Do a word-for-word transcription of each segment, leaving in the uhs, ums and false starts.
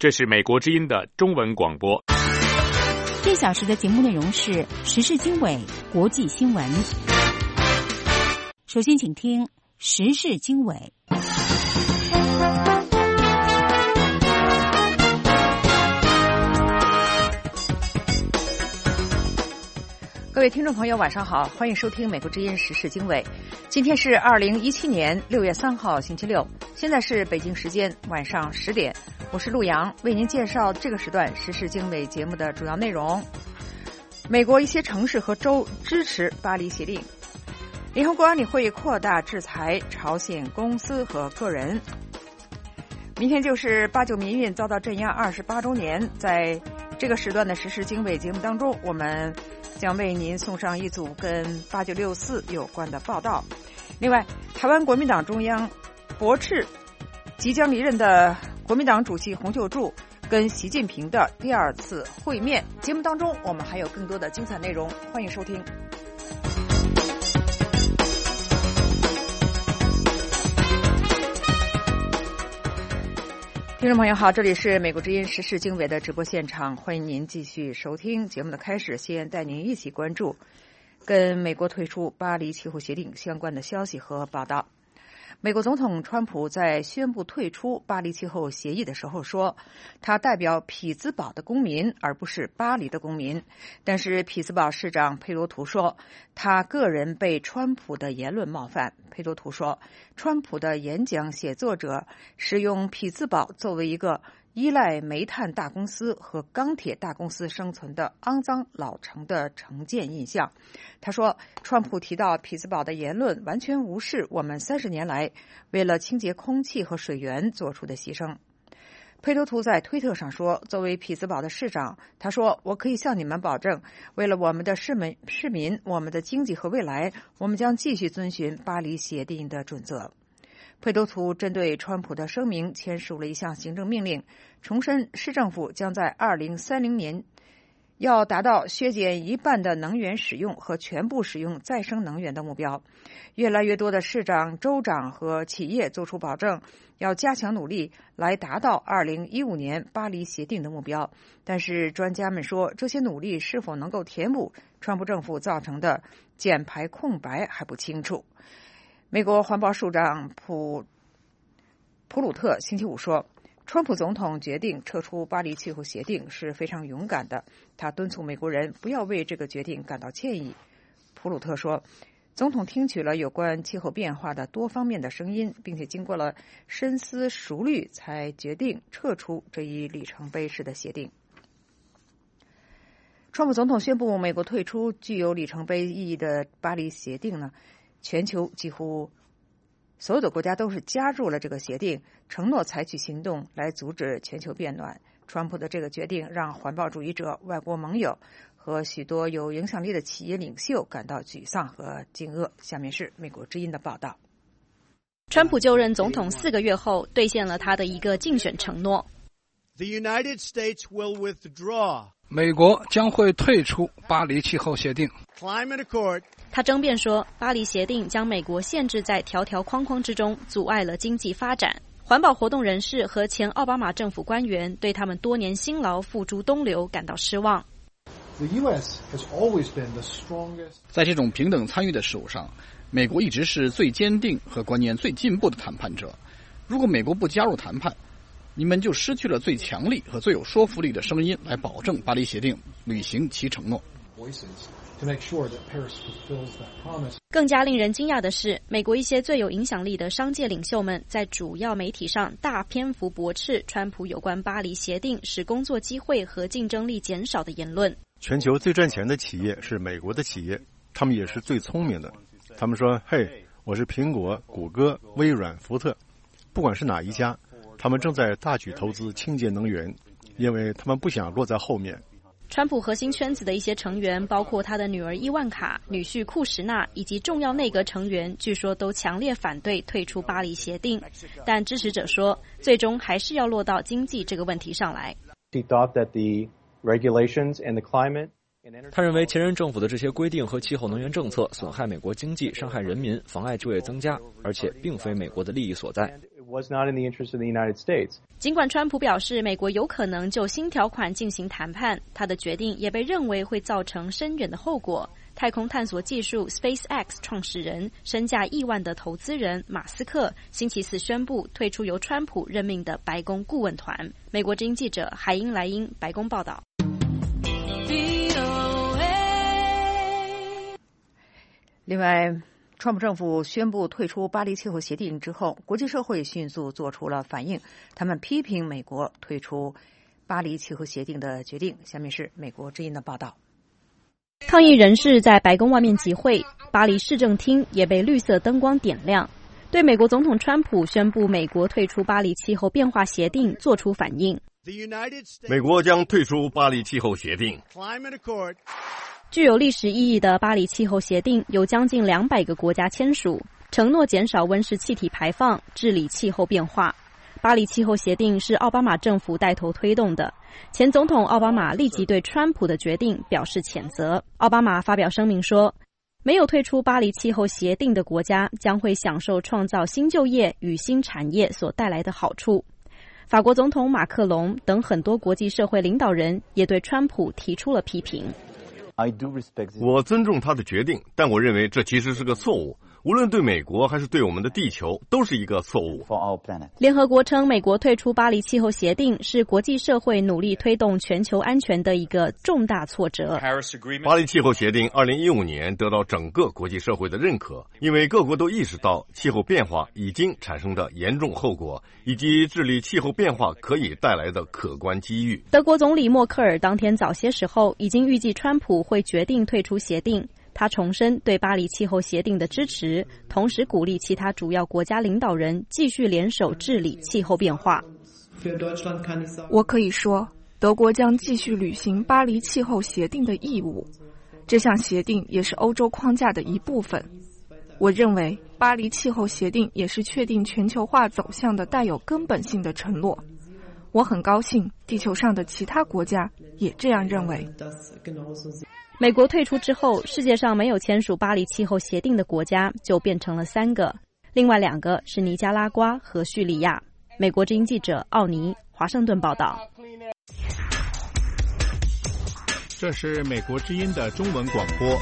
这是美国之音的中文广播。 这小时的节目内容是时事经纬、国际新闻。首先请听时事经纬。 各位听众朋友晚上好，欢迎收听美国之音时事经纬。今天是二零一七年六月三号星期六，现在是北京时间晚上十点，我是陆洋，为您介绍这个时段时事经纬节目的主要内容。美国一些城市和州支持巴黎协定，联合国安理会扩大制裁朝鲜公司和个人。明天就是八九民运遭到镇压二十八周年，在这个时段的时事经纬节目当中，我们将为您送上一组跟八九六四有关的报道。另外，台湾国民党中央驳斥即将离任的国民党主席洪秀柱跟习近平的第二次会面。节目当中我们还有更多的精彩内容，欢迎收听。听众朋友好，这里是美国之音时事经纬的直播现场，欢迎您继续收听节目的开始。先带您一起关注跟美国退出巴黎气候协定相关的消息和报道。美国总统川普在宣布退出巴黎气候协议的时候说，他代表匹兹堡的公民而不是巴黎的公民。但是匹兹堡市长佩罗图说，他个人被川普的言论冒犯。佩罗图说，川普的演讲写作者使用匹兹堡作为一个依赖煤炭大公司和钢铁大公司生存的肮脏老城的城建印象。他说，川普提到匹兹堡的言论完全无视我们三十年来为了清洁空气和水源做出的牺牲。佩罗图在推特上说，作为匹兹堡的市长，他说，我可以向你们保证，为了我们的市民、市民、我们的经济和未来，我们将继续遵循巴黎协定的准则。佩罗图针对川普的声明签署了一项行政命令，重申市政府将在二零三零年要达到削减一半的能源使用和全部使用再生能源的目标。越来越多的市长、州长和企业做出保证，要加强努力来达到二零一五年巴黎协定的目标。但是专家们说，这些努力是否能够填补川普政府造成的减排空白还不清楚。美国环保署长普普鲁特星期五说，川普总统决定撤出巴黎气候协定是非常勇敢的，他敦促美国人不要为这个决定感到歉意。普鲁特说，总统听取了有关气候变化的多方面的声音，并且经过了深思熟虑才决定撤出这一里程碑式的协定。川普总统宣布美国退出具有里程碑意义的巴黎协定呢，全球几乎所有的国家都是加入了这个协定，承诺采取行动来阻止全球变暖。川普的这个决定让环保主义者、外国盟友和许多有影响力的企业领袖感到沮丧和惊愕。下面是美国之音的报道。 川普就任总统四个月后，兑现了他的一个竞选承诺。 The United States will withdraw. 美国将会退出巴黎气候协定。 Climate Accord. 他争辩说，巴黎协定将美国限制在条条框框之中，阻碍了经济发展。环保活动人士和前奥巴马政府官员对他们多年辛劳付诸东流感到失望。 在这种平等参与的事务上，美国一直是最坚定和观念最进步的谈判者。如果美国不加入谈判，你们就失去了最强力和最有说服力的声音来保证巴黎协定履行其承诺。 更加令人惊讶的是，美国一些最有影响力的商界领袖们在主要媒体上大篇幅驳斥川普有关巴黎协定使工作机会和竞争力减少的言论。 全球最赚钱的企业是美国的企业，他们也是最聪明的。他们说，嘿，我是苹果、谷歌、微软、福特，不管是哪一家，他们正在大举投资清洁能源，因为他们不想落在后面。 川普核心圈子的一些成员，包括他的女儿伊万卡、女婿库什纳以及重要内阁成员，据说都强烈反对退出巴黎协定。但支持者说，最终还是要落到经济这个问题上来。 他认为前任政府的这些规定和气候能源政策损害美国经济、伤害人民、妨碍就业增加，而且并非美国的利益所在。 尽管川普表示美国有可能就新条款进行谈判，他的决定也被认为会造成深远的后果。太空探索技术 SpaceX 创始人、身价亿万的投资人马斯克星期四宣布退出由川普任命的白宫顾问团。美国之音记者海英莱英白宫报道。 另外，川普政府宣布退出巴黎气候协定之后，国际社会迅速做出了反应，他们批评美国退出巴黎气候协定的决定。下面是美国之音的报道。 抗议人士在白宫外面集会，巴黎市政厅也被绿色灯光点亮，对美国总统川普宣布美国退出巴黎气候变化协定做出反应。 美国将退出巴黎气候协定。 具有历史意义的巴黎气候协定有将近两百个国家签署，承诺减少温室气体排放，治理气候变化。巴黎气候协定是奥巴马政府带头推动的，前总统奥巴马立即对川普的决定表示谴责。奥巴马发表声明说，没有退出巴黎气候协定的国家将会享受创造新就业与新产业所带来的好处。法国总统马克龙等很多国际社会领导人也对川普提出了批评。 我尊重他的决定，但我认为这其实是个错误，无论对美国还是对我们的地球都是一个错误。 联合国称，美国退出巴黎气候协定是国际社会努力推动全球安全的一个重大挫折。 巴黎气候协定二零一五年得到整个国际社会的认可，因为各国都意识到气候变化已经产生的严重后果，以及治理气候变化可以带来的可观机遇。 德国总理默克尔当天早些时候已经预计川普会决定退出协定，他重申对巴黎气候协定的支持，同时鼓励其他主要国家领导人继续联手治理气候变化。 我可以说，德国将继续履行巴黎气候协定的义务，这项协定也是欧洲框架的一部分。我认为巴黎气候协定也是确定全球化走向的带有根本性的承诺。我很高兴地球上的其他国家也这样认为。 美国退出之后，世界上没有签署巴黎气候协定的国家就变成了三个，另外两个是尼加拉瓜和叙利亚。美国之音记者奥尼华盛顿报道。 这是美国之音的中文广播。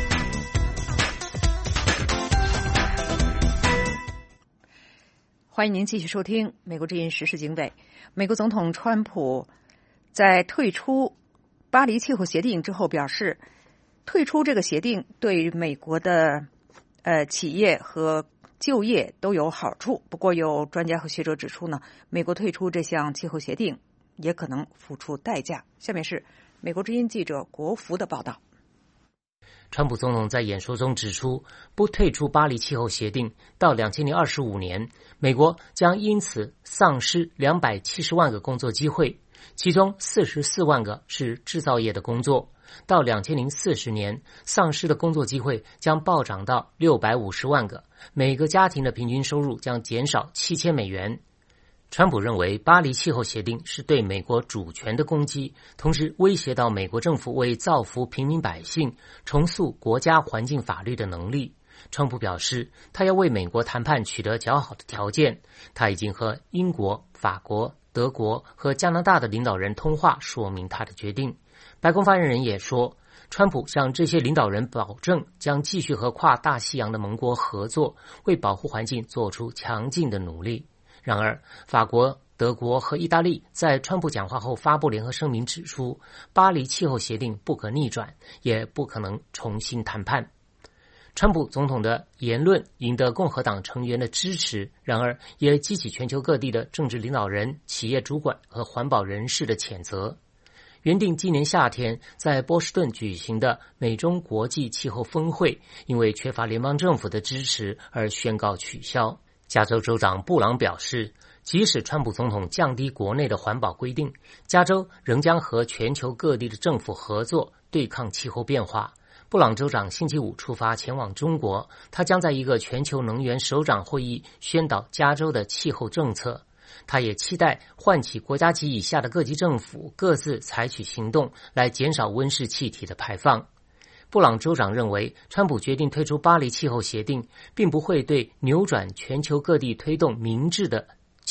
欢迎您继续收听美国之音时事经纬。美国总统川普在退出巴黎气候协定之后表示，退出这个协定对于美国的呃企业和就业都有好处。不过有专家和学者指出呢，美国退出这项气候协定也可能付出代价。下面是美国之音记者国福的报道。 川普总统在演说中指出，不退出巴黎气候协定，到二零二五年，美国将因此丧失两百七十万个工作机会，其中四十四万个是制造业的工作。到二零四零年，丧失的工作机会将暴涨到六百五十万个，每个家庭的平均收入将减少七千美元。川普认为巴黎气候协定是对美国主权的攻击，同时威胁到美国政府为造福平民百姓、重塑国家环境法律的能力。川普表示，他要为美国谈判取得较好的条件。他已经和英国、法国、德国和加拿大的领导人通话，说明他的决定。白宫发言人也说，川普向这些领导人保证将继续和跨大西洋的盟国合作，为保护环境做出强劲的努力。然而，法国、德国和意大利在川普讲话后发布联合声明，指出巴黎气候协定不可逆转，也不可能重新谈判。川普总统的言论赢得共和党成员的支持，然而也激起全球各地的政治领导人、企业主管和环保人士的谴责。原定今年夏天在波士顿举行的美中国际气候峰会，因为缺乏联邦政府的支持而宣告取消。加州州长布朗表示，即使川普总统降低国内的环保规定，加州仍将和全球各地的政府合作对抗气候变化。布朗州长星期五出发前往中国，他将在一个全球能源首长会议宣导加州的气候政策。他也期待唤起国家级以下的各级政府各自采取行动来减少温室气体的排放。布朗州长认为，川普决定退出巴黎气候协定，并不会对扭转全球各地推动明智的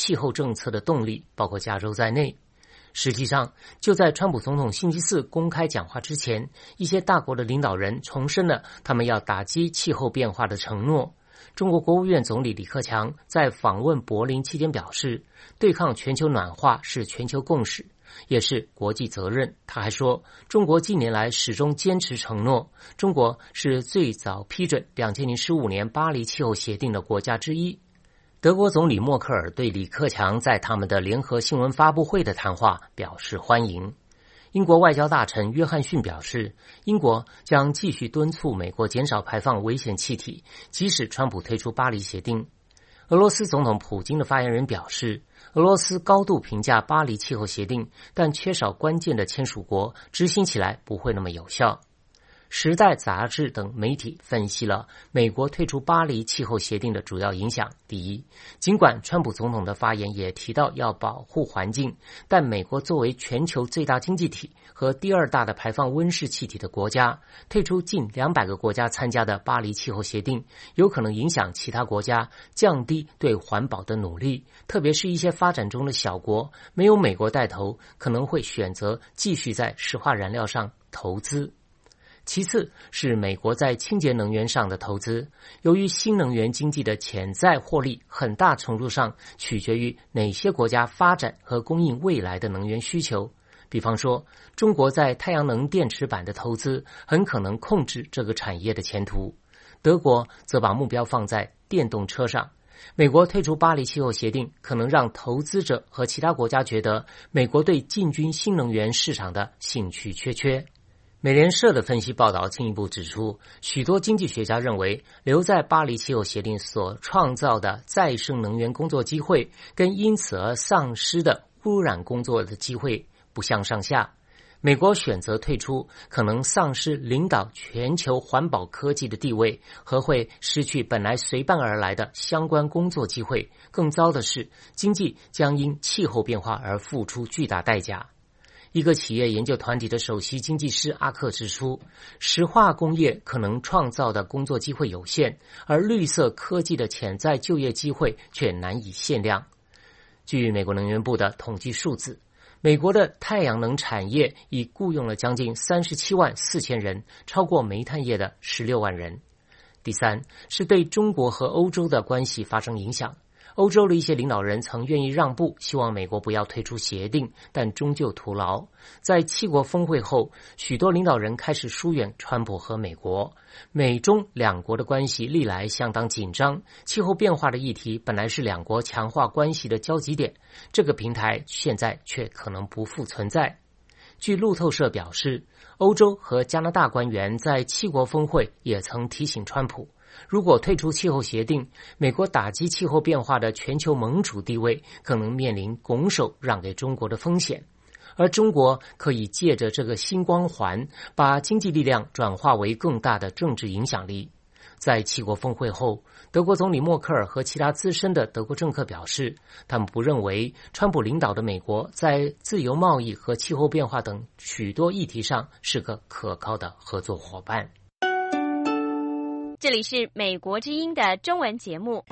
气候政策的动力，包括加州在内。实际上，就在川普总统星期四公开讲话之前，一些大国的领导人重申了他们要打击气候变化的承诺。中国国务院总理李克强在访问柏林期间表示，对抗全球暖化是全球共识，也是国际责任。他还说，中国近年来始终坚持承诺，中国是最早批准二零零五年巴黎气候协定的国家之一。德国总理默克尔对李克强在他们的联合新闻发布会的谈话表示欢迎。英国外交大臣约翰逊表示，英国将继续敦促美国减少排放危险气体，即使川普退出巴黎协定。俄罗斯总统普京的发言人表示，俄罗斯高度评价巴黎气候协定，但缺少关键的签署国，执行起来不会那么有效。时代杂志等媒体分析了美国退出巴黎气候协定的主要影响。第一，尽管川普总统的发言也提到要保护环境，但美国作为全球最大经济体和第二大的排放温室气体的国家，退出近两百个国家参加的巴黎气候协定，有可能影响其他国家降低对环保的努力，特别是一些发展中的小国，没有美国带头，可能会选择继续在石化燃料上投资。其次是美国在清洁能源上的投资，由于新能源经济的潜在获利很大程度上取决于哪些国家发展和供应未来的能源需求。比方说，中国在太阳能电池板的投资很可能控制这个产业的前途。德国则把目标放在电动车上。美国退出巴黎气候协定可能让投资者和其他国家觉得美国对进军新能源市场的兴趣缺缺。美联社的分析报道进一步指出，许多经济学家认为，留在巴黎气候协定所创造的再生能源工作机会，跟因此而丧失的污染工作的机会不相上下。美国选择退出，可能丧失领导全球环保科技的地位，和会失去本来随伴而来的相关工作机会。更糟的是，经济将因气候变化而付出巨大代价。一个企业研究团体的首席经济师阿克指出，石化工业可能创造的工作机会有限，而绿色科技的潜在就业机会却难以限量。据美国能源部的统计数字，美国的太阳能产业已雇佣了将近三十七万四千人，超过煤炭业的十六万人。第三，是对中国和欧洲的关系发生影响。欧洲的一些领导人曾愿意让步，希望美国不要退出协定，但终究徒劳。在七国峰会后，许多领导人开始疏远川普和美国。美中两国的关系历来相当紧张，气候变化的议题本来是两国强化关系的交集点，这个平台现在却可能不复存在。据路透社表示，欧洲和加拿大官员在七国峰会也曾提醒川普，如果退出气候协定，美国打击气候变化的全球盟主地位可能面临拱手让给中国的风险，而中国可以借着这个新光环，把经济力量转化为更大的政治影响力。在七国峰会后，德国总理默克尔和其他资深的德国政客表示，他们不认为川普领导的美国在自由贸易和气候变化等许多议题上是个可靠的合作伙伴。 这里是美国之音的中文节目。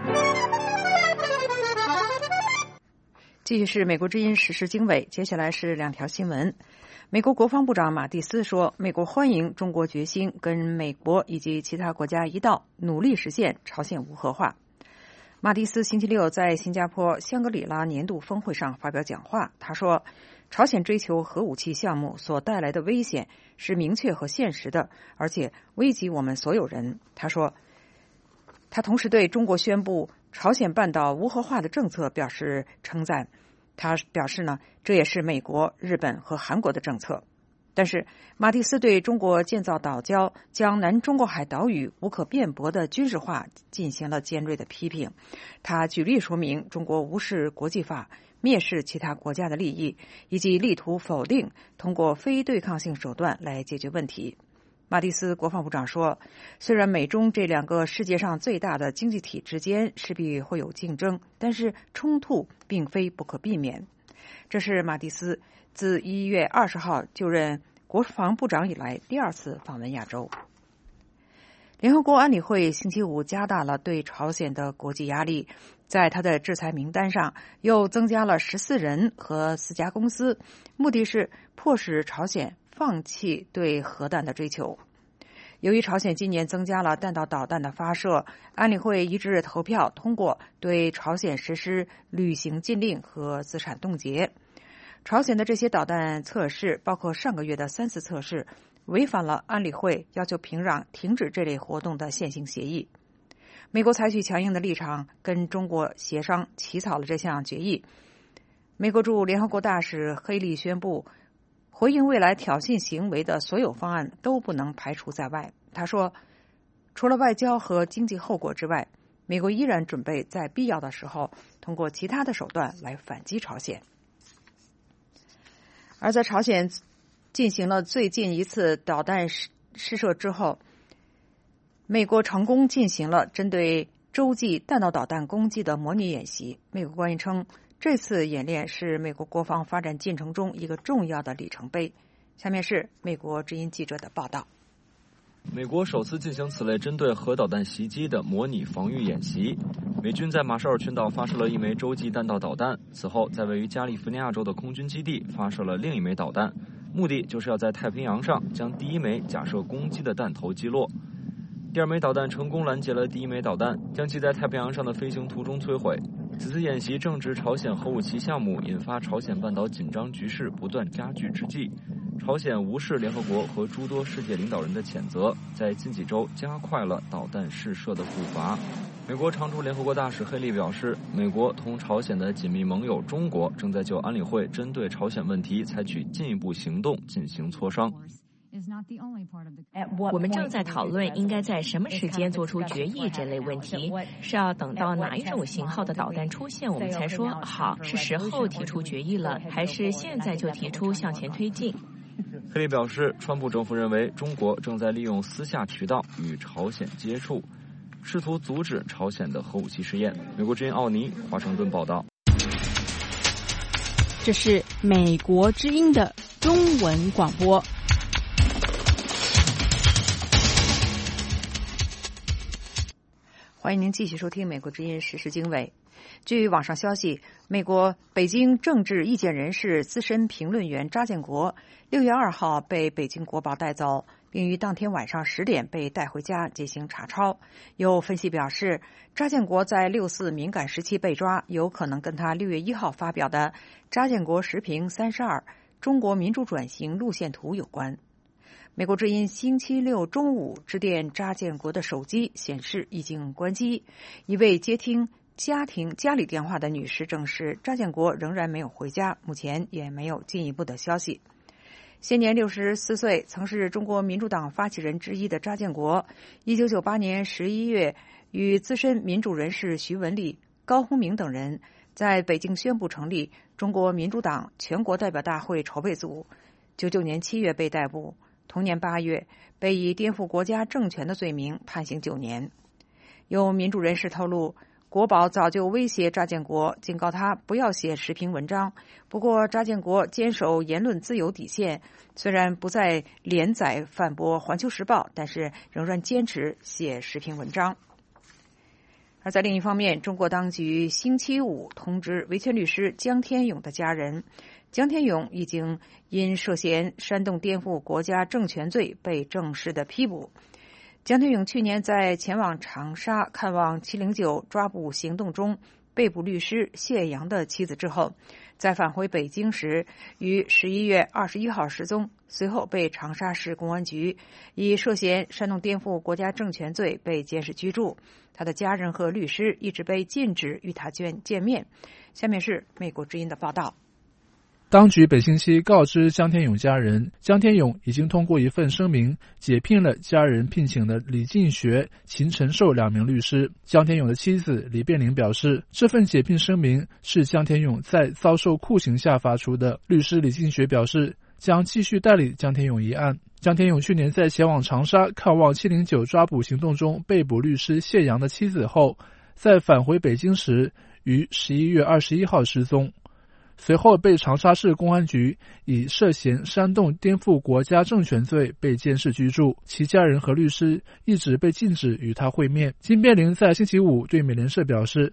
继续是美国之音时事经纬，接下来是两条新闻。美国国防部长马蒂斯说，美国欢迎中国决心跟美国以及其他国家一道努力实现朝鲜无核化。马蒂斯星期六在新加坡香格里拉年度峰会上发表讲话，他说，朝鲜追求核武器项目所带来的危险是明确和现实的，而且危及我们所有人。他说，他同时对中国宣布朝鲜半岛无核化的政策表示称赞。他表示呢，这也是美国、日本和韩国的政策。但是马蒂斯对中国建造岛礁，将南中国海岛屿无可辩驳的军事化进行了尖锐的批评。他举例说明中国无视国际法，蔑视其他国家的利益，以及力图否定通过非对抗性手段来解决问题。马蒂斯国防部长说，虽然美中这两个世界上最大的经济体之间势必会有竞争，但是冲突并非不可避免。这是马蒂斯自一月二十号就任国防部长以来第二次访问亚洲。联合国安理会星期五加大了对朝鲜的国际压力， 在他的制裁名单上又增加了十四人和四家公司，目的是迫使朝鲜放弃对核弹的追求。由于朝鲜今年增加了弹道导弹的发射，安理会一致投票通过对朝鲜实施旅行禁令和资产冻结。朝鲜的这些导弹测试，包括上个月的三次测试，违反了安理会要求平壤停止这类活动的现行协议。美国采取强硬的立场，跟中国协商起草了这项决议。美国驻联合国大使黑利宣布，回应未来挑衅行为的所有方案都不能排除在外。他说，除了外交和经济后果之外，美国依然准备在必要的时候通过其他的手段来反击朝鲜。而在朝鲜进行了最近一次导弹试射之后，美国成功进行了针对洲际弹道导弹攻击的模拟演习。美国官员称，这次演练是美国国防发展进程中一个重要的里程碑。下面是美国之音记者的报道。 美国首次进行此类针对核导弹袭击的模拟防御演习。美军在马绍尔群岛发射了一枚洲际弹道导弹，此后在位于加利福尼亚州的空军基地发射了另一枚导弹，目的就是要在太平洋上将第一枚假设攻击的弹头击落。第二枚导弹成功拦截了第一枚导弹，将其在太平洋上的飞行途中摧毁。此次演习正值朝鲜核武器项目引发朝鲜半岛紧张局势不断加剧之际，朝鲜无视联合国和诸多世界领导人的谴责，在近几周加快了导弹试射的步伐。美国常驻联合国大使黑利表示，美国同朝鲜的紧密盟友中国正在就安理会针对朝鲜问题采取进一步行动进行磋商。 我们正在讨论应该在什么时间做出决议这类问题，是要等到哪一种型号的导弹出现我们才说好是时候提出决议了，还是现在就提出向前推进。 黑利表示，川普政府认为中国正在利用私下渠道与朝鲜接触，试图阻止朝鲜的核武器试验。美国之音奥尼华盛顿报道。 这是美国之音的中文广播。 欢迎您继续收听美国之音时事经纬。据网上消息，美国北京政治意见人士、资深评论员查建国六月二号被北京国保带走，并于当天晚上十点被带回家进行查抄。有分析表示，查建国在六四敏感时期被抓，有可能跟他六月一号发表的《查建国时评三十二：中国民主转型路线图》有关。美国之音星期六中午致电查建国的手机，显示已经关机。一位接听家庭家里电话的女士证实，查建国仍然没有回家，目前也没有进一步的消息。现年六十四岁，曾是中国民主党发起人之一的查建国，一九九八年十一月与资深民主人士徐文丽、高鸿铭等人在北京宣布成立中国民主党全国代表大会筹备组。九九年七月被逮捕，同年八月被以颠覆国家政权的罪名判刑九年。有民主人士透露，国保早就威胁查建国，警告他不要写时评文章。不过查建国坚守言论自由底线，虽然不再连载反驳《环球时报》，但是仍然坚持写时评文章。而在另一方面，中国当局星期五通知维权律师江天勇的家人，江天勇已经因涉嫌煽动颠覆国家政权罪被正式的批捕。江天勇去年在前往长沙看望七零九抓捕行动中被捕律师谢阳的妻子之后，在返回北京时于十一月二十一号失踪，随后被长沙市公安局以涉嫌煽动颠覆国家政权罪被监视居住。他的家人和律师一直被禁止与他见见面。下面是美国之音的报道。 当局本星期告知江天勇家人，江天勇已经通过一份声明解聘了家人聘请的李进学、秦晨寿两名律师。江天勇的妻子李变玲表示，这份解聘声明是江天勇在遭受酷刑下发出的。律师李进学表示，将继续代理江天勇一案。江天勇去年在前往长沙看望七零九抓捕行动中被捕律师谢阳的妻子后，在返回北京时于十一月二十一号失踪。随后被长沙市公安局以涉嫌煽动颠覆国家政权罪被监视居住，其家人和律师一直被禁止与他会面。金变玲在星期五对美联社表示，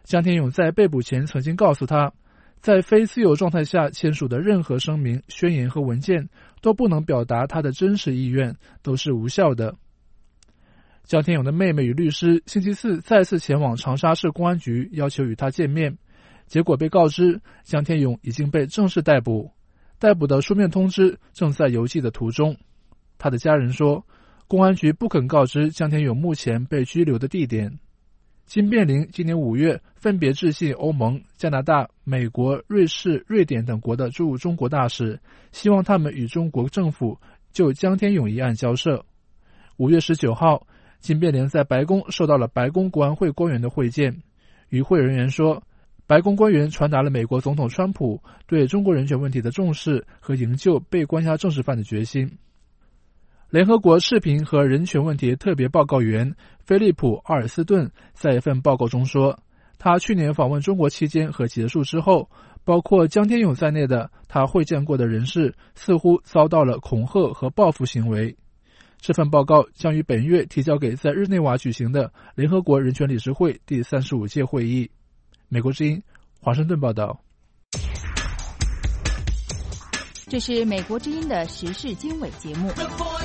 江天勇在被捕前曾经告诉他，在非自由状态下签署的任何声明、宣言和文件都不能表达他的真实意愿，都是无效的。江天勇的妹妹与律师星期四再次前往长沙市公安局要求与他见面，结果被告知江天勇已经被正式逮捕，逮捕的书面通知正在邮寄的途中。他的家人说，公安局不肯告知江天勇目前被拘留的地点。金变玲今年五月分别致信欧盟、加拿大、美国、瑞士、瑞典等国的驻中国大使，希望他们与中国政府就江天勇一案交涉。五月十九号，金变玲在白宫受到了白宫国安会官员的会见，与会人员说，白宫官员传达了美国总统川普对中国人权问题的重视和营救被关押政治犯的决心。联合国视频和人权问题特别报告员菲利普·阿尔斯顿在一份报告中说，他去年访问中国期间和结束之后，包括江天勇在内的他会见过的人士似乎遭到了恐吓和报复行为。这份报告将于本月提交给在日内瓦举行的联合国人权理事会第三十五届会议。美国之音华盛顿报道。 这是美国之音的时事经纬节目。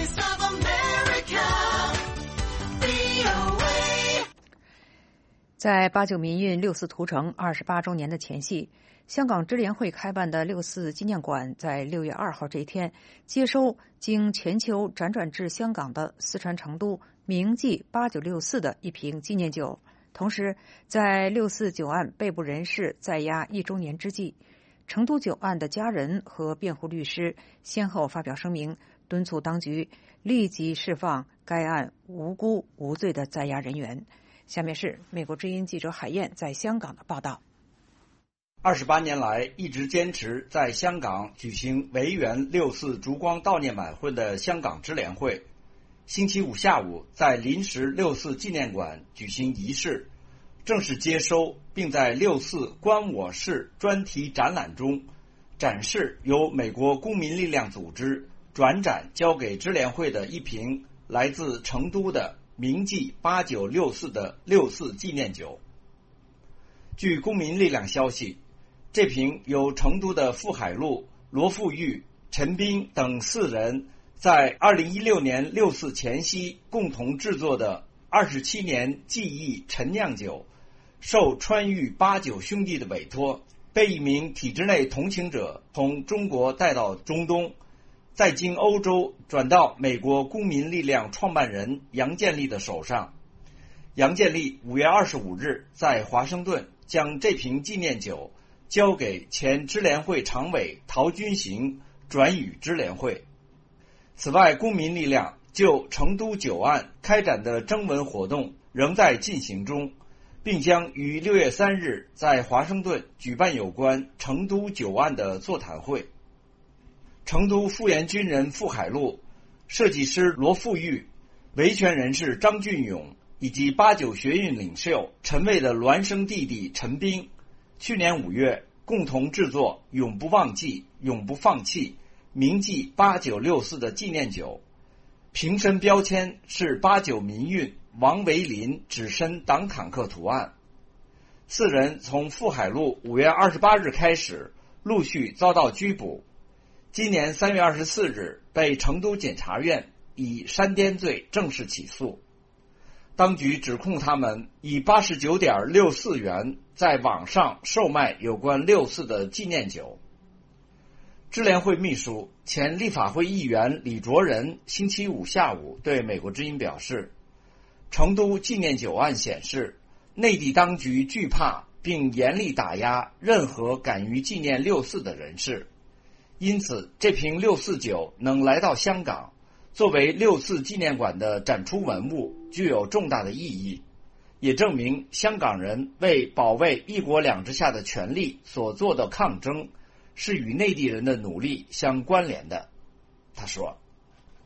在八九民运六四屠城二十八周年的前夕，香港支联会开办的六四纪念馆在六月二号这一天接收经全球辗转至香港的四川成都铭记八九六四的一瓶纪念酒。同时，在六四九案被捕人士在押一周年之际，成都九案的家人和辩护律师先后发表声明，敦促当局立即释放该案无辜无罪的在押人员。下面是美国之音记者海燕在香港的报道。 二十八年来一直坚持在香港举行维园六四烛光悼念晚会的香港支联会，星期五下午在临时六四纪念馆举行仪式，正式接收并在六四观我室专题展览中展示由美国公民力量组织转展交给支联会的一瓶来自成都的铭记八九六四的六四纪念酒。据公民力量消息，这瓶由成都的傅海路、罗富玉、陈斌等四人在二零一六年六四前夕共同制作的二十七年记忆陈酿酒，受川渝八九兄弟的委托，被一名体制内同情者从中国带到中东，再经欧洲转到美国公民力量创办人杨建立的手上。杨建立五月二十五日在华盛顿将这瓶纪念酒交给前支联会常委陶君行转予支联会。此外，公民力量就成都九案开展的征文活动仍在进行中，并将于六月三日在华盛顿举办有关成都九案的座谈会。成都复员军人傅海路、设计师罗富玉、维权人士张俊勇以及八九学运领袖陈蔚的孪生弟弟陈斌，去年五月共同制作永不忘记、永不放弃铭记八九六四的纪念酒，瓶身标签是八九民运王维林指身党坦克图案。四人从傅海路五月二十八日开始陆续遭到拘捕，今年三月二十四日被成都检察院以煽颠罪正式起诉。当局指控他们以八十九点六四元在网上售卖有关六四的纪念酒。支联会秘书、前立法会议员李卓人星期五下午对美国之音表示，成都纪念酒案显示，内地当局惧怕并严厉打压任何敢于纪念六四的人士，因此这瓶六四酒能来到香港，作为六四纪念馆的展出文物，具有重大的意义，也证明香港人为保卫一国两制下的权利所做的抗争是与内地人的努力相关联的。他说，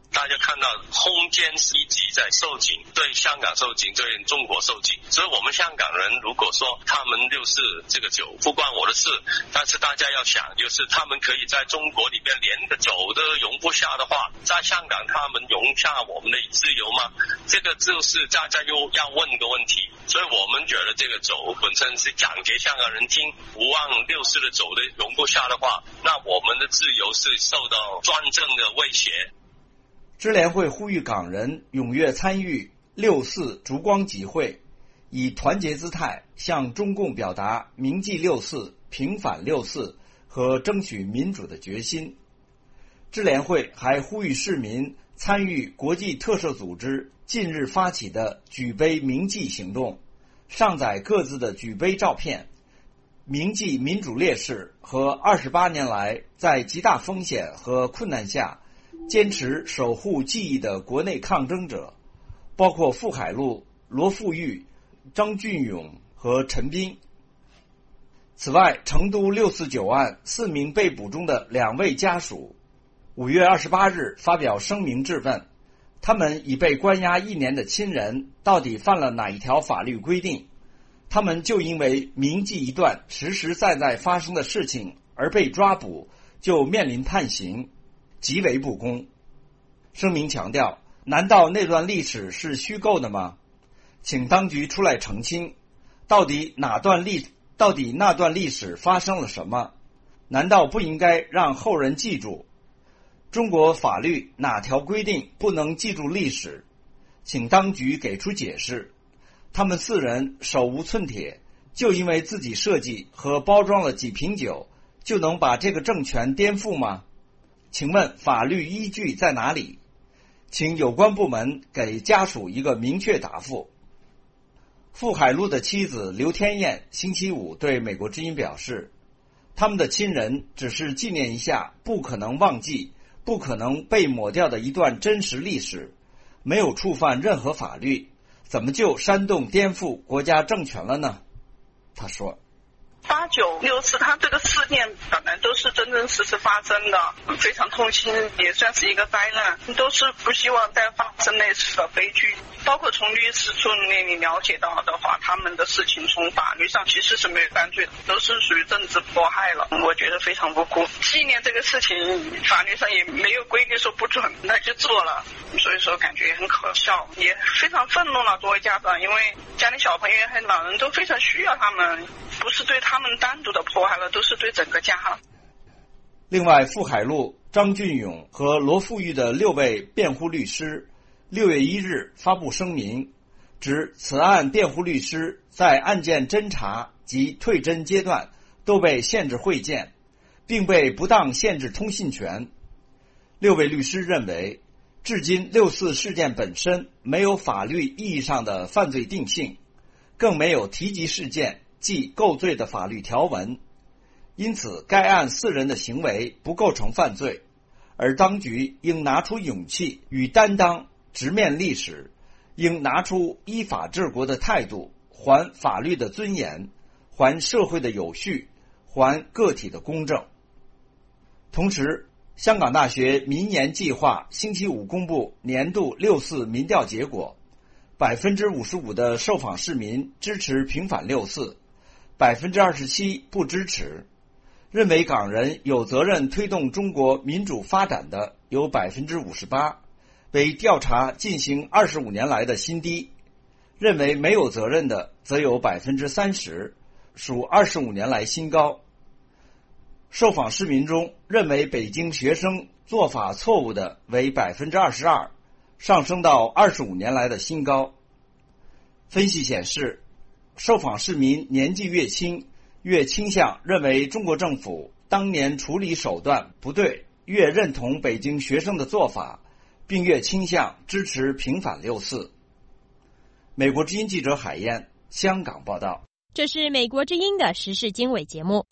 大家看到空间是一直在收紧，对香港收紧，对中国收紧，所以我们香港人如果说他们就是这个酒不关我的事，但是大家要想，就是他们可以在中国里边连个酒都容不下的话，在香港他们容下我们的自由吗？这个就是大家又要问个问题。所以我们觉得这个酒本身是讲给香港人听，五万六四的酒的容不下的话，那我们的自由是受到专政的威胁。 支联会呼吁港人踊跃参与六四烛光集会，以团结姿态向中共表达铭记六四、平反六四和争取民主的决心。支联会还呼吁市民参与国际特赦组织近日发起的举杯铭记行动，上载各自的举杯照片，铭记民主烈士和二十八年来在极大风险和困难下坚持守护记忆的国内抗争者，包括傅海路、罗富玉、张俊勇和陈斌。此外，成都六四九案四名被捕中的两位家属五月二十八日发表声明质问，他们已被关押一年的亲人到底犯了哪一条法律规定？他们就因为铭记一段实实在在发生的事情而被抓捕，就面临判刑，极为不公。声明强调，难道那段历史是虚构的吗？请当局出来澄清，到底哪段历到底那段历史发生了什么？难道不应该让后人记住？中国法律哪条规定不能记住历史？请当局给出解释。他们四人手无寸铁，就因为自己设计和包装了几瓶酒，就能把这个政权颠覆吗？请问法律依据在哪里？请有关部门给家属一个明确答复。傅海路的妻子刘天燕星期五对美国之音表示，他们的亲人只是纪念一下不可能忘记、不可能被抹掉的一段真实历史，没有触犯任何法律，怎么就煽动颠覆国家政权了呢？他说， 八九六四，它这个事件本来都是真真实实发生的，非常痛心，也算是一个灾难，都是不希望再发生类似的悲剧。包括从律师处那里了解到的话，他们的事情从法律上其实是没有犯罪的，都是属于政治迫害了，我觉得非常无辜。纪念这个事情，法律上也没有规定说不准，那就做了，所以说感觉很可笑，也非常愤怒了。作为家长，因为家里小朋友和老人都非常需要他们，不是对他们单独的迫害了，都是对整个家。 另外，傅海路、张俊勇和罗富玉的六位辩护律师六月一日发布声明，指此案辩护律师在案件侦查及退侦阶段都被限制会见，并被不当限制通信权。六位律师认为，至今六四事件本身没有法律意义上的犯罪定性，更没有提及事件即构罪的法律条文，因此该案四人的行为不构成犯罪，而当局应拿出勇气与担当，直面历史，应拿出依法治国的态度，还法律的尊严，还社会的有序，还个体的公正。同时，香港大学民研计划星期五公布年度六四民调结果，百分之五十五的受访市民支持平反六四，百分之二十七不支持。认为港人有责任推动中国民主发展的有百分之五十八，为调查进行二十五年来的新低。认为没有责任的则有百分之三十，属二十五年来新高。受访市民中，认为北京学生做法错误的为百分之二十二，上升到二十五年来的新高。分析显示，受访市民年纪越轻，越倾向认为中国政府当年处理手段不对，越认同北京学生的做法，并越倾向支持平反六四。美国之音记者海燕，香港报道。 这是美国之音的时事经纬节目。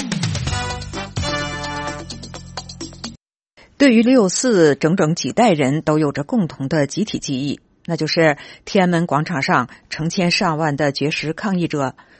对于六四，整整几代人都有着共同的集体记忆，那就是天安门广场上成千上万的绝食抗议者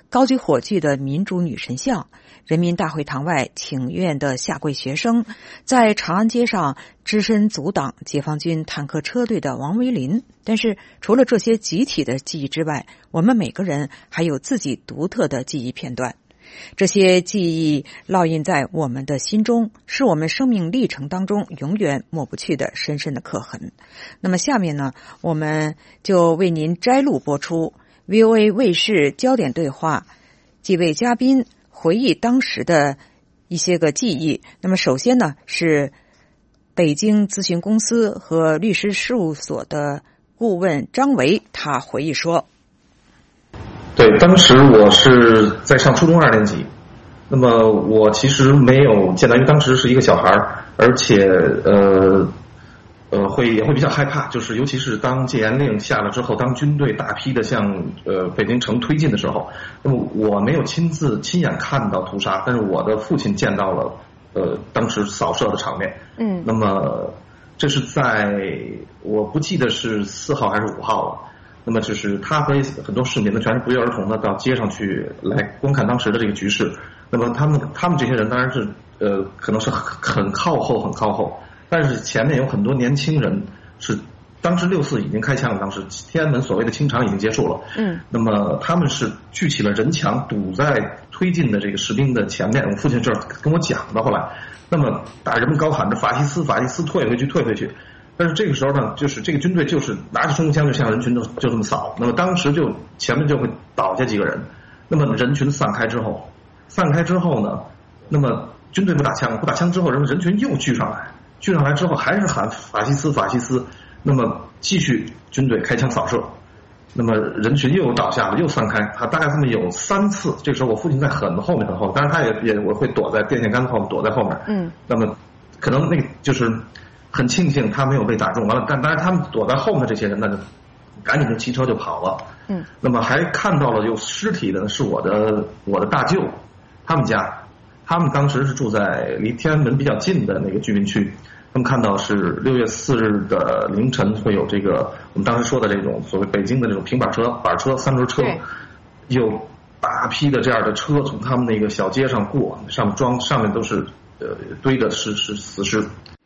高举火炬的民主女神像，人民大会堂外请愿的下跪学生，在长安街上只身阻挡解放军坦克车队的王维林。但是除了这些集体的记忆之外，我们每个人还有自己独特的记忆片段。这些记忆烙印在我们的心中，是我们生命历程当中永远抹不去的深深的刻痕。那么下面呢，我们就为您摘录播出 V O A 卫视焦点对话，几位嘉宾回忆当时的一些个记忆。那么首先呢，是北京咨询公司和律师事务所的顾问张维，他回忆说， 对，当时我是在上初中二年级，那么我其实没有见到，因为当时是一个小孩，而且呃呃会也会比较害怕，就是尤其是当戒严令下了之后，当军队大批的向呃北京城推进的时候，那么我没有亲自亲眼看到屠杀，但是我的父亲见到了呃当时扫射的场面。嗯，那么这是在我不记得是四号还是五号了。那么就是他和很多市民呢，全是不约而同的到街上去来观看当时的这个局势。那么他们他们这些人当然是呃可能是很很靠后很靠后，但是前面有很多年轻人是当时六四已经开枪了，当时天安门所谓的清场已经结束了。嗯，那么他们是聚起了人墙，堵在推进的这个士兵的前面。我父亲这儿跟我讲的，后来，那么大人们高喊着法西斯法西斯退回去退回去。但是这个时候呢，就是这个军队就是拿着冲锋枪就向人群就就这么扫，那么当时就前面就会倒下几个人，那么人群散开之后，散开之后呢，那么军队不打枪，不打枪之后，人人群又聚上来，聚上来之后还是喊法西斯法西斯，那么继续军队开枪扫射，那么人群又倒下了，又散开，他大概这么有三次。这个时候我父亲在很后面很后面，当然他也也我会躲在电线杆后面，躲在后面。嗯，那么可能那个就是很庆幸他没有被打中，完了，但当然他们躲在后面的这些人，那就赶紧就骑车就跑了。嗯，那么还看到了有尸体的是我的我的大舅，他们家，他们当时是住在离天安门比较近的那个居民区。他们看到是六月四日的凌晨会有这个我们当时说的这种所谓北京的这种平板车、板车、三轮车，有大批的这样的车从他们那个小街上过，上面装上面都是呃堆的是是死尸。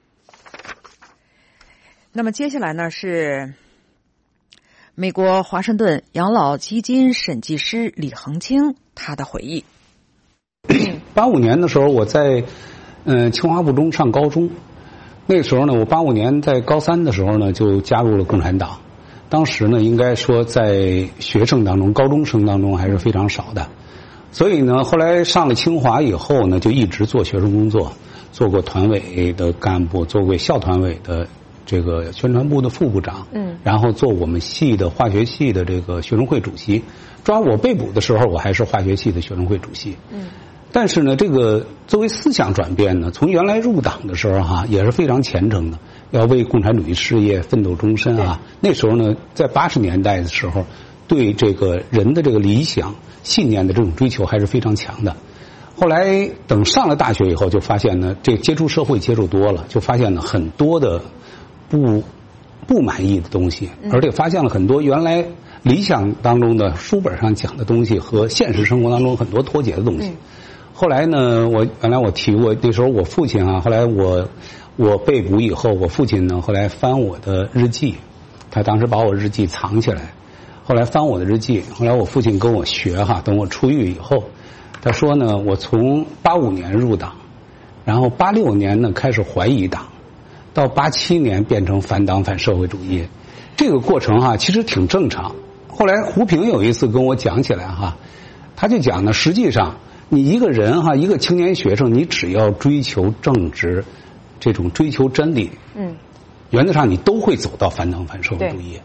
那么接下来呢是美国华盛顿养老基金审计师李恒清他的回忆。 八五年的时候，我在呃清华附中上高中，那个时候呢，我八五年在高三的时候呢，就加入了共产党。当时呢，应该说在学生当中，高中生当中还是非常少的。所以呢，后来上了清华以后呢，就一直做学生工作，做过团委的干部，做过校团委的这个宣传部的副部长，嗯，然后做我们系的化学系的这个学生会主席。抓我被捕的时候，我还是化学系的学生会主席。嗯，但是呢，这个作为思想转变呢，从原来入党的时候哈、啊，也是非常虔诚的，要为共产主义事业奋斗终身啊。那时候呢，在八十年代的时候，对这个人的这个理想信念的这种追求还是非常强的。后来等上了大学以后，就发现呢，这接触社会接触多了，就发现呢很多的不不满意的东西，而且发现了很多原来理想当中的书本上讲的东西和现实生活当中很多脱节的东西。后来呢，我原来我提过，那时候我父亲啊，后来我我被捕以后，我父亲呢后来翻我的日记，他当时把我日记藏起来，后来翻我的日记，后来我父亲跟我学哈，等我出狱以后，他说呢，我从八五年入党，然后八六年呢开始怀疑党，到八七年变成反党反社会主义，这个过程哈其实挺正常。后来胡平有一次跟我讲起来哈，他就讲呢，实际上你一个人哈，一个青年学生，你只要追求正直，这种追求真理，嗯，原则上你都会走到反党反社会主义。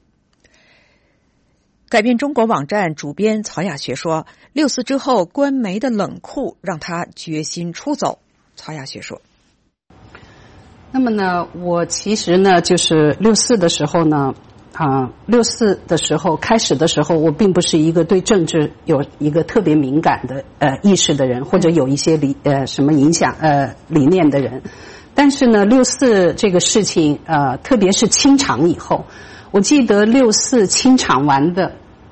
改变中国网站主编曹亚学说，六四之后官媒的冷酷让他决心出走。曹亚学说， 那么呢，我其实呢就是六四的时候呢啊，六四的时候开始的时候，我并不是一个对政治有一个特别敏感的呃意识的人，或者有一些理呃什么影响呃理念的人。但是呢，六四这个事情呃，特别是清场以后，我记得六四清场完的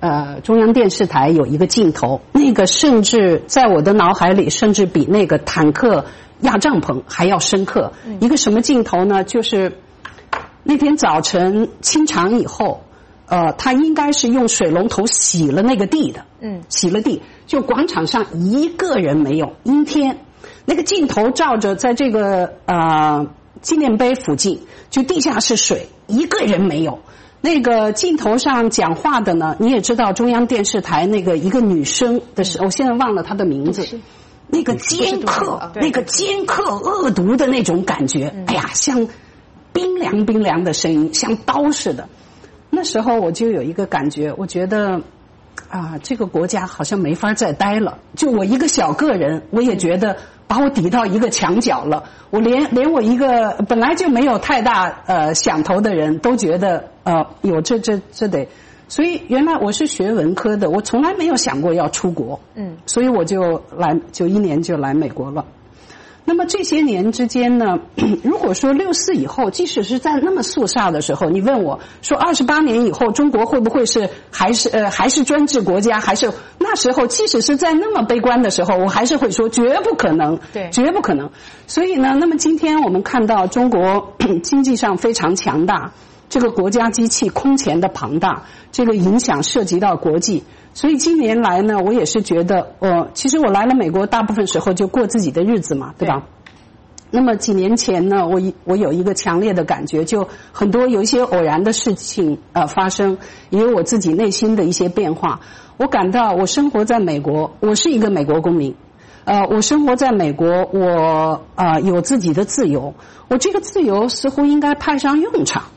呃中央电视台有一个镜头，那个甚至在我的脑海里，甚至比那个坦克压帐篷还要深刻。嗯、一个什么镜头呢？就是那天早晨清场以后，呃，他应该是用水龙头洗了那个地的，嗯，洗了地，就广场上一个人没有，阴天。那个镜头照着在这个呃纪念碑附近，就地下是水，一个人没有。那个镜头上讲话的呢，你也知道中央电视台那个一个女生的是，我现在忘了她的名字，那个尖刻，那个尖刻恶毒的那种感觉，哎呀，像冰凉冰凉的声音，像刀似的。那时候我就有一个感觉，我觉得啊，这个国家好像没法再待了。就我一个小个人，我也觉得把我抵到一个墙角了。我连连我一个本来就没有太大呃想头的人都觉得呃有这这这得，所以原来我是学文科的，我从来没有想过要出国，嗯，所以我就来九一年就来美国了。那么这些年之间呢，如果说六四以后，即使是在那么肃杀的时候，你问我说二十八年以后中国会不会是还是呃还是专制国家，还是那时候即使是在那么悲观的时候，我还是会说绝不可能，对，绝不可能。所以呢，那么今天我们看到中国经济上非常强大，这个国家机器空前的庞大，这个影响涉及到国际。所以近年来呢，我也是觉得，呃，其实我来了美国，大部分时候就过自己的日子嘛，对吧？那么几年前呢，我我有一个强烈的感觉，就很多有一些偶然的事情呃发生，也有我自己内心的一些变化。我感到我生活在美国，我是一个美国公民，呃，我生活在美国，我呃有自己的自由，我这个自由似乎应该派上用场。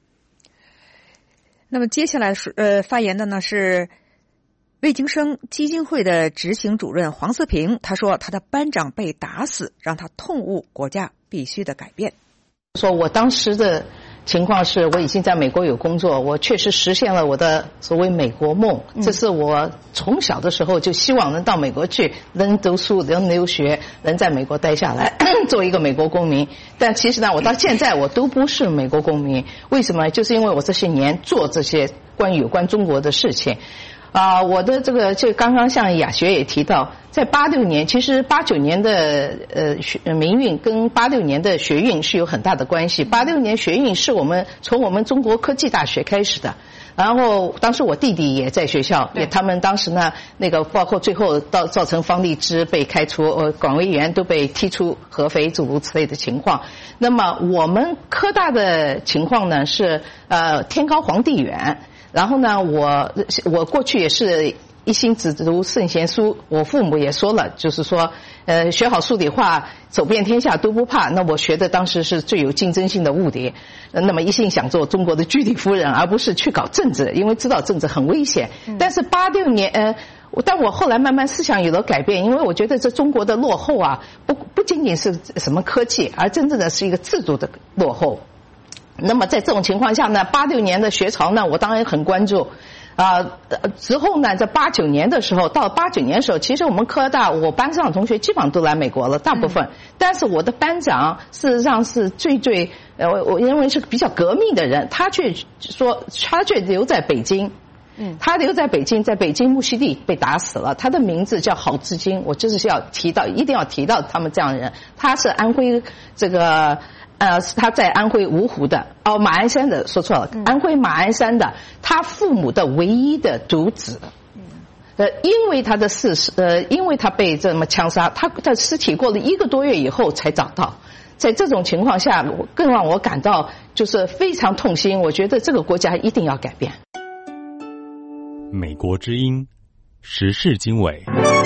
那么接下来是呃发言的呢是魏京生基金会的执行主任黄思平，他说他的班长被打死，让他痛悟国家必须的改变。 说我当时的情况是我已经在美国有工作，我确实实现了我的所谓美国梦，这是我从小的时候就希望能到美国去，能读书，能留学，能在美国待下来做一个美国公民。但其实呢，我到现在我都不是美国公民，为什么？就是因为我这些年做这些关于有关中国的事情啊、呃，我的这个就刚刚像雅学也提到，在八六年，其实八九年的呃学民运跟八六年的学运是有很大的关系。八六年学运是我们从我们中国科技大学开始的，然后当时我弟弟也在学校，也他们当时呢那个包括最后到造成方励之被开除，呃广维元都被踢出合肥诸如此类的情况。那么我们科大的情况呢是呃天高皇帝远。然后呢，我我过去也是一心只读圣贤书，我父母也说了，就是说，呃，学好数理化，走遍天下都不怕。那我学的当时是最有竞争性的物理，那么一心想做中国的居里夫人，而不是去搞政治，因为知道政治很危险。但是八六年，呃，但我后来慢慢思想有了改变，因为我觉得这中国的落后啊，不不仅仅是什么科技，而真正的是一个制度的落后。那么在这种情况下呢，八六年的学潮呢，我当然很关注。啊、呃，之后呢，在八九年的时候，到八九年的时候，其实我们科大我班上的同学基本上都来美国了，大部分。嗯、但是我的班长事实上是最最呃，我我认为是比较革命的人，他却说他却留在北京。嗯，他留在北京，在北京木樨地被打死了。他的名字叫郝志金，我就是要提到，一定要提到他们这样的人。他是安徽这个。呃，他在安徽芜湖的，哦，马鞍山的，说错了，安徽马鞍山的，他父母的唯一的独子，呃，因为他的事实，呃，因为他被这么枪杀，他的尸体过了一个多月以后才找到，在这种情况下，更让我感到就是非常痛心，我觉得这个国家一定要改变。 美国之音，时事经纬。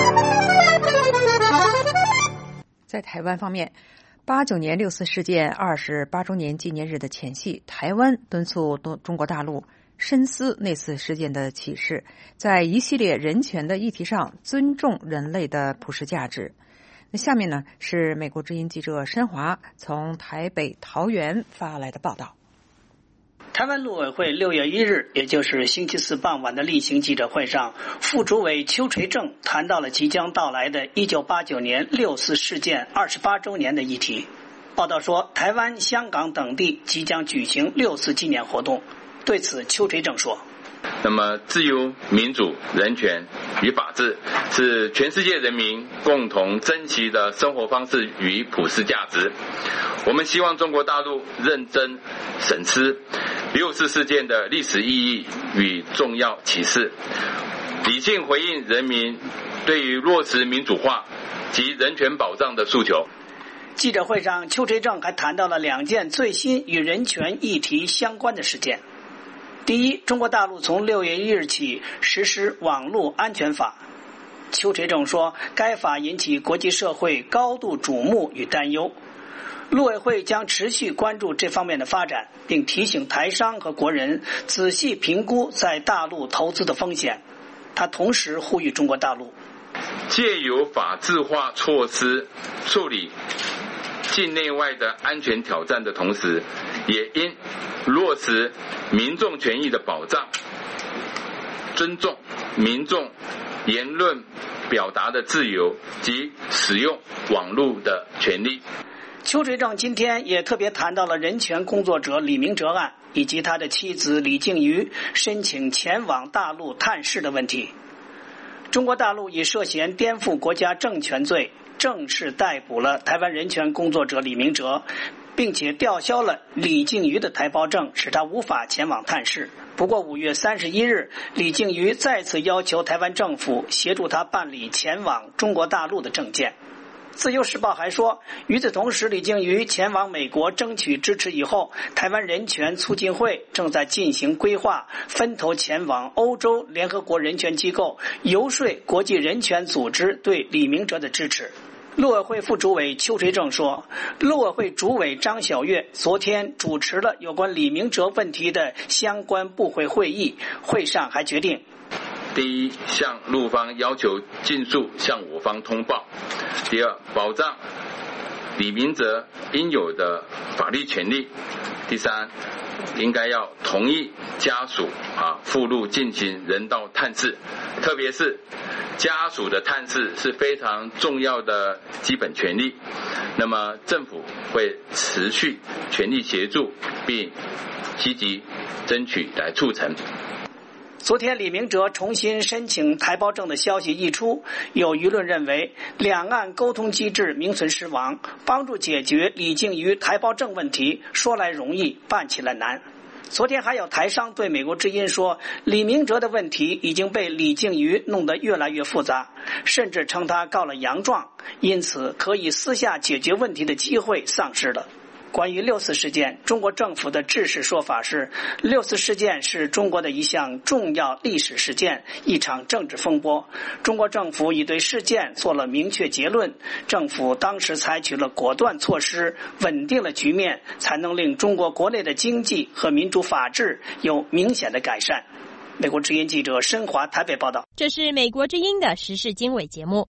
在台湾方面，八九年六四事件二十八周年纪念日的前夕，台湾敦促中国大陆深思那次事件的启示，在一系列人权的议题上尊重人类的普世价值。那下面呢是美国之音记者申华从台北桃园发来的报道。 台湾陆委会六月一日，也就是星期四傍晚的例行记者会上，副主委邱垂正谈到了即将到来的一九八九年六四事件二十八周年的议题。报道说，台湾、香港等地即将举行六四纪念活动。对此，邱垂正说：“ 那么自由、民主、人权与法治是全世界人民共同珍惜的生活方式与普世价值。我们希望中国大陆认真审视六四事件的历史意义与重要启示，理性回应人民对于落实民主化及人权保障的诉求。 记者会上，邱垂正还谈到了两件最新与人权议题相关的事件。第一，中国大陆从六月一日起实施网络安全法。邱垂正说，该法引起国际社会高度瞩目与担忧。陆委会将持续关注这方面的发展，并提醒台商和国人仔细评估在大陆投资的风险。他同时呼吁中国大陆借由法治化措施处理境内外的安全挑战的同时，也应落实民众权益的保障，尊重民众言论表达的自由及使用网络的权利。 邱垂正今天也特别谈到了人权工作者李明哲案以及他的妻子李静瑜申请前往大陆探视的问题。中国大陆以涉嫌颠覆国家政权罪正式逮捕了台湾人权工作者李明哲，并且吊销了李静瑜的台胞证，使他无法前往探视。不过五月三十一日，李静瑜再次要求台湾政府协助他办理前往中国大陆的证件。自由时报还说，与此同时，李静瑜前往美国争取支持以后，台湾人权促进会正在进行规划，分头前往欧洲联合国人权机构游说国际人权组织对李明哲的支持。陆委会副主委邱垂正说，陆委会主委张晓月昨天主持了有关李明哲问题的相关部会会议，会上还决定： 第一，向陆方要求尽速向我方通报；第二，保障李明哲应有的法律权利；第三，应该要同意家属啊赴陆进行人道探视，特别是家属的探视是非常重要的基本权利。那么政府会持续全力协助，并积极争取来促成。 昨天李明哲重新申请台胞证的消息一出，有舆论认为两岸沟通机制名存实亡，帮助解决李静瑜台胞证问题说来容易办起来难。昨天还有台商对美国之音说，李明哲的问题已经被李静瑜弄得越来越复杂，甚至称他告了洋状，因此可以私下解决问题的机会丧失了。关于六四事件，中国政府的制式说法是，六四事件是中国的一项重要历史事件，一场政治风波。中国政府已对事件做了明确结论，政府当时采取了果断措施，稳定了局面，才能令中国国内的经济和民主法治有明显的改善。美国之音记者申华台北报道。 这是美国之音的时事经纬节目。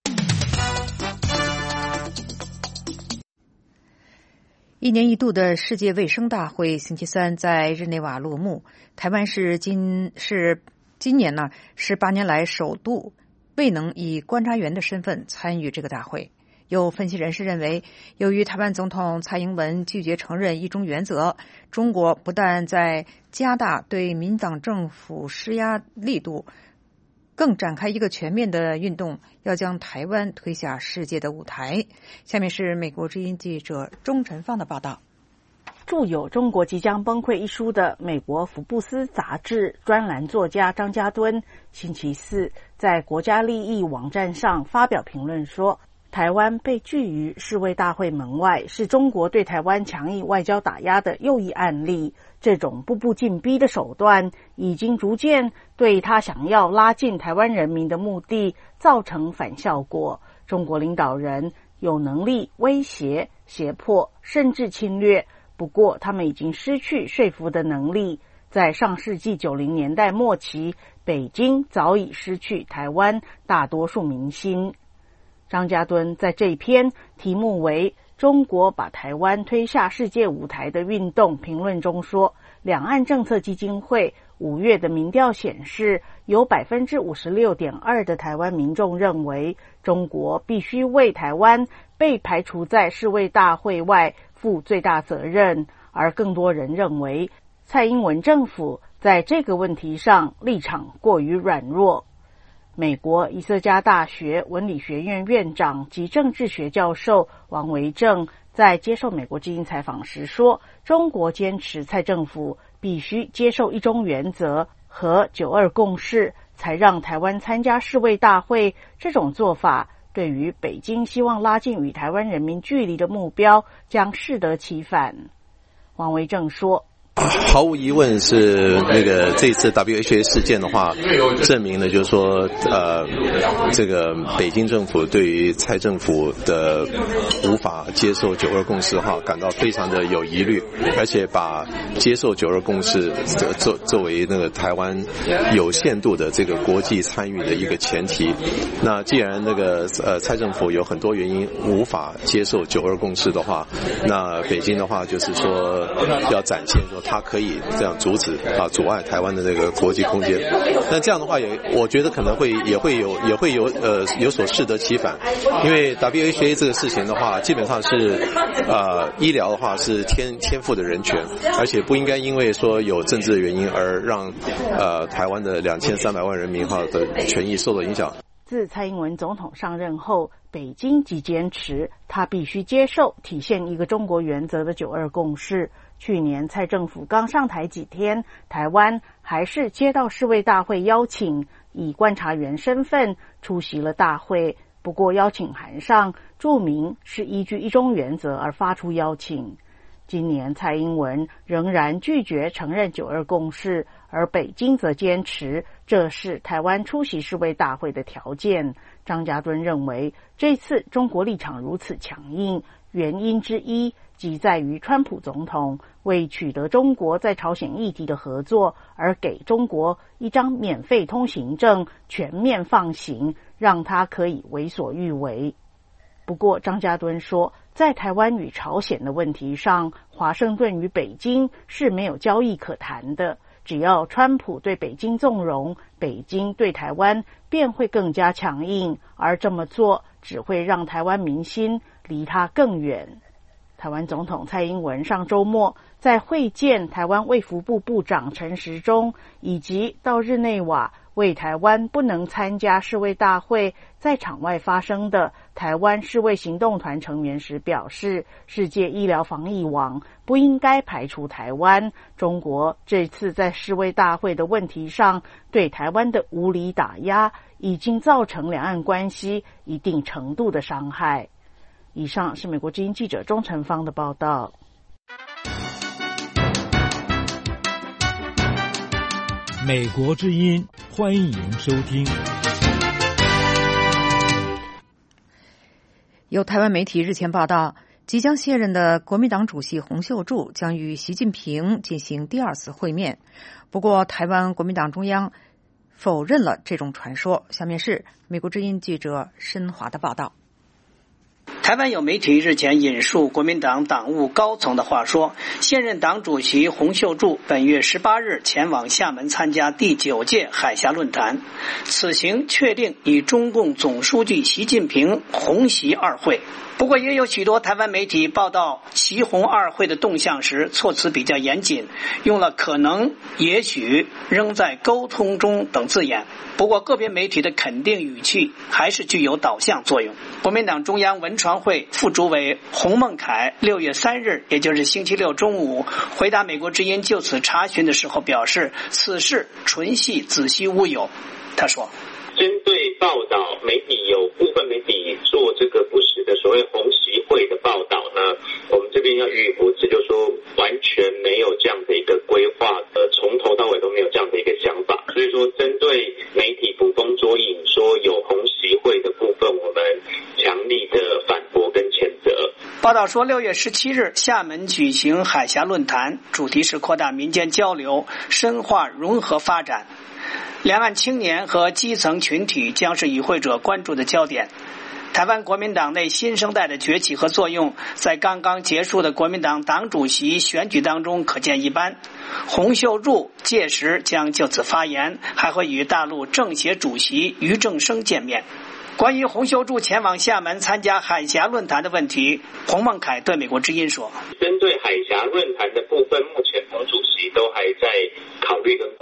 一年一度的世界卫生大会星期三在日内瓦落幕。台湾是今是今年呢十八年来首度未能以观察员的身份参与这个大会。有分析人士认为，由于台湾总统蔡英文拒绝承认一中原则，中国不但在加大对民党政府施压力度，更展开一个全面的运动，要将台湾推下世界的舞台。下面是美国之音记者钟晨芳的报道。 著有《中国即将崩溃》一书的美国福布斯杂志专栏作家张家敦星期四在国家利益网站上发表评论说，台湾被拒于世卫大会门外，是中国对台湾强硬外交打压的又一案例。这种步步进逼的手段已经逐渐对他想要拉近台湾人民的目的造成反效果。中国领导人有能力威胁、胁迫，甚至侵略，不过他们已经失去说服的能力。在上世纪九零年代末期，北京早已失去台湾大多数民心。张家敦在这篇题目为中国把台湾推下世界舞台的运动评论中说，两岸政策基金会五月的民调显示，有 百分之五十六点二 的台湾民众认为中国必须为台湾被排除在世卫大会外负最大责任，而更多人认为蔡英文政府在这个问题上立场过于软弱。美国伊瑟加大学文理学院院长及政治学教授王维正在接受美国之音采访时说，中国坚持蔡政府必须接受一中原则和九二共识，才让台湾参加世卫大会。这种做法对于北京希望拉近与台湾人民距离的目标将适得其反。王维正说， 毫无疑问是那个这次 W H A 事件的话，证明了就是说，呃，这个北京政府对于蔡政府的无法接受九二共识哈感到非常的有疑虑，而且把接受九二共识作作为那个台湾有限度的这个国际参与的一个前提。那既然那个呃蔡政府有很多原因无法接受九二共识的话，那北京的话就是说要展现说它可以这样阻止啊阻碍台湾的那个国际空间。那这样的话也我觉得可能会也会有也会有呃有所适得其反，因为 W H A 这个事情的话基本上是呃医疗的话是天天赋的人权，而且不应该因为说有政治的原因而让呃台湾的两千三百万人民哈的权益受到影响。 自蔡英文总统上任后，北京即坚持他必须接受体现一个中国原则的九二共识。去年蔡政府刚上台几天，台湾还是接到世卫大会邀请，以观察员身份出席了大会。不过邀请函上注明是依据一中原则而发出邀请。今年蔡英文仍然拒绝承认九二共识，而北京则坚持这是台湾出席世卫大会的条件。张家敦认为，这次中国立场如此强硬，原因之一即在于川普总统为取得中国在朝鲜议题的合作而给中国一张免费通行证，全面放行，让他可以为所欲为。不过张家敦说，在台湾与朝鲜的问题上，华盛顿与北京是没有交易可谈的，只要川普对北京纵容，北京对台湾便会更加强硬，而这么做只会让台湾民心离他更远。台湾总统蔡英文上周末在会见台湾卫福部部长陈时中，以及到日内瓦为台湾不能参加世卫大会在场外发生的台湾世卫行动团成员时表示，世界医疗防疫网不应该排除台湾。中国这次在世卫大会的问题上对台湾的无理打压，已经造成两岸关系一定程度的伤害。以上是美国之音记者钟成芳的报道。 美国之音，欢迎收听。 有台湾媒体日前报道，即将卸任的国民党主席洪秀柱将与习近平进行第二次会面。不过，台湾国民党中央否认了这种传说。下面是美国之音记者申华的报道。 台湾有媒体日前引述国民党党务高层的话说，现任党主席洪秀柱本月十八日前往厦门参加第九届海峡论坛，此行确定与中共总书记习近平洪习二会。不过也有许多台湾媒体报道习洪二会的动向时措辞比较严谨，用了可能、也许、仍在沟通中等字眼。不过个别媒体的肯定语气还是具有导向作用。国民党中央文传会副主委洪孟凯六月三日，也就是星期六中午回答美国之音就此查询的时候表示，此事纯系子虚乌有。他说， 针对报道，媒体有部分媒体做这个不实的所谓洪习会的报道呢，我们这边要予以驳斥，就是说完全没有这样的一个规划，呃，从头到尾都没有这样的一个想法。所以说，针对媒体捕风捉影说有洪习会的部分，我们强力的反驳跟谴责。 报道说，六月十七日厦门举行海峡论坛，主题是扩大民间交流，深化融合发展。两岸青年和基层群体将是与会者关注的焦点。台湾国民党内新生代的崛起和作用，在刚刚结束的国民党党主席选举当中可见一斑。洪秀柱届时将就此发言，还会与大陆政协主席俞正声见面。关于洪秀柱前往厦门参加海峡论坛的问题，洪孟凯对美国之音说， 针对海峡论坛的部分，目前洪主席都还在考虑跟规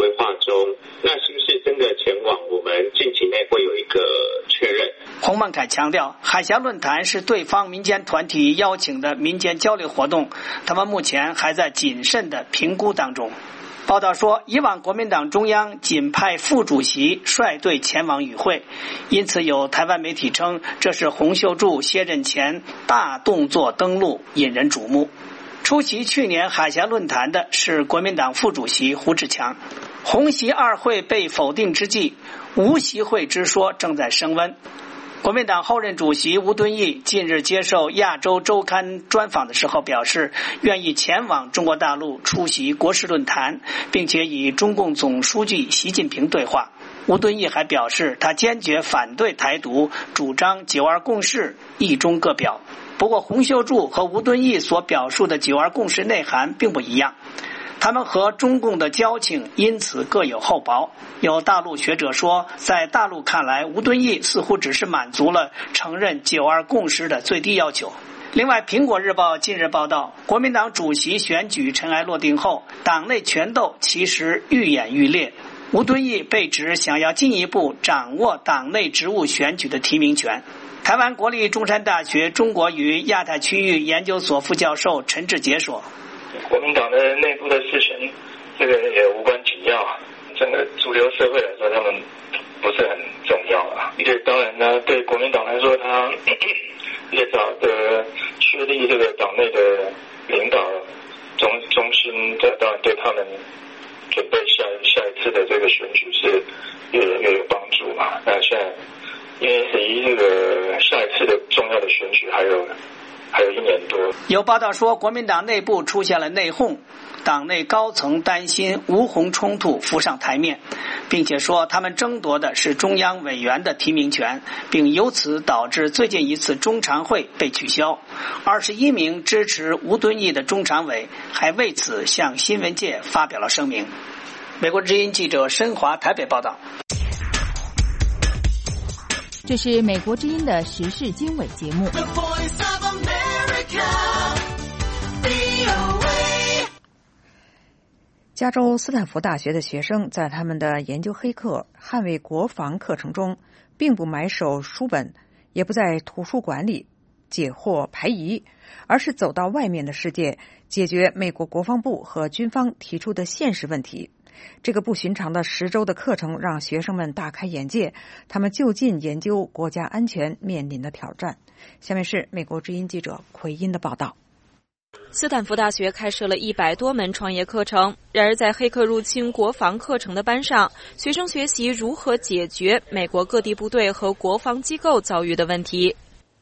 凯强调，海峡论坛是对方民间团体邀请的民间交流活动，他们目前还在谨慎的评估当中。报道说，以往国民党中央仅派副主席率队前往与会，因此有台湾媒体称这是洪秀柱卸任前大动作登陆，引人瞩目。出席去年海峡论坛的是国民党副主席胡志强。洪习二会被否定之际，无习会之说正在升温。国民党后任主席吴敦义近日接受亚洲周刊专访的时候表示，愿意前往中国大陆出席国事论坛，并且与中共总书记习近平对话。吴敦义还表示，他坚决反对台独，主张九二共识，一中各表。不过洪秀柱和吴敦义所表述的九二共识内涵并不一样，他们和中共的交情因此各有厚薄。有大陆学者说，在大陆看来，吴敦义似乎只是满足了承认九二共识的最低要求。另外，苹果日报近日报道，国民党主席选举尘埃落定后，党内权斗其实愈演愈烈。吴敦义被指想要进一步掌握党内职务选举的提名权。台湾国立中山大学中国与亚太区域研究所副教授陈志杰说， 国民党的内部的事情，这个也无关紧要，整个主流社会来说，他们不是很重要啊。对，当然呢，对国民党来说，他越早的确立这个党内的领导中中心，这当然对他们准备下下一次的这个选举是越越有帮助嘛。那现在因为离这个下一次的重要的选举还有还有一年多。 有报道说，国民党内部出现了内讧，党内高层担心吴洪冲突浮上台面，并且说他们争夺的是中央委员的提名权，并由此导致最近一次中常会被取消。二十一名支持吴敦义的中常委还为此向新闻界发表了声明。美国之音记者申华台北报道。 这是美国之音的时事经纬节目。 加州斯坦福大学的学生在他们的研究黑客捍卫国防课程中，并不埋首书本，也不在图书馆里解惑排疑，而是走到外面的世界，解决美国国防部和军方提出的现实问题。这个不寻常的十周的课程让学生们大开眼界，他们就近研究国家安全面临的挑战。下面是美国之音记者奎因的报道。 斯坦福大学开设了一百多门创业课程，然而在黑客入侵国防课程的班上，学生学习如何解决美国各地部队和国防机构遭遇的问题。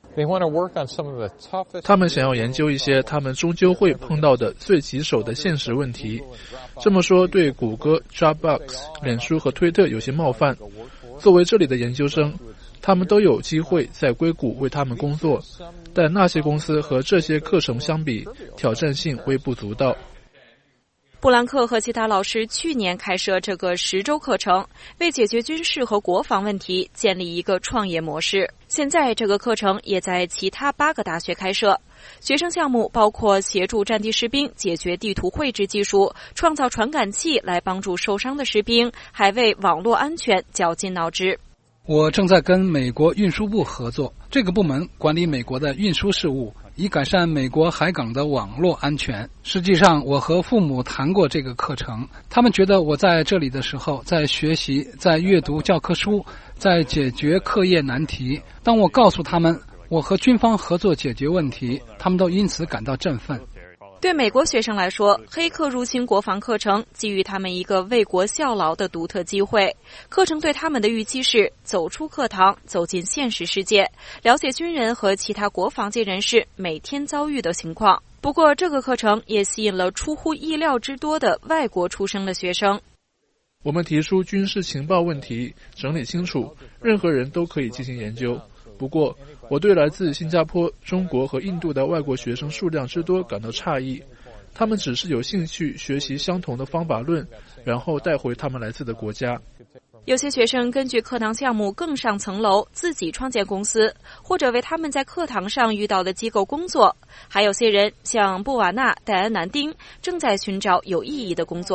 他们想要研究一些他们终究会碰到的最棘手的现实问题。这么说对谷歌、Dropbox、脸书和推特有些冒犯。作为这里的研究生，他们都有机会在硅谷为他们工作，但那些公司和这些课程相比，挑战性微不足道。 布兰克和其他老师去年开设这个十周课程，为解决军事和国防问题建立一个创业模式。现在这个课程也在其他八个大学开设。学生项目包括协助战地士兵解决地图绘制技术，创造传感器来帮助受伤的士兵，还为网络安全绞尽脑汁。 我正在跟美国运输部合作，这个部门管理美国的运输事务，以改善美国海港的网络安全。实际上，我和父母谈过这个课程，他们觉得我在这里的时候，在学习，在阅读教科书，在解决课业难题。当我告诉他们我和军方合作解决问题，他们都因此感到振奋。 对美国学生来说，黑客入侵国防课程给予他们一个为国效劳的独特机会。课程对他们的预期是走出课堂，走进现实世界，了解军人和其他国防界人士每天遭遇的情况。不过，这个课程也吸引了出乎意料之多的外国出生的学生。 我们提出军事情报问题，整理清楚，任何人都可以进行研究。不过，我对来自新加坡、中国和印度的外国学生数量之多感到诧异。他们只是有兴趣学习相同的方法论，然后带回他们来自的国家。 有些学生根据课堂项目更上层楼，自己创建公司，或者为他们在课堂上遇到的机构工作。还有些人像布瓦纳、戴安南丁，正在寻找有意义的工作。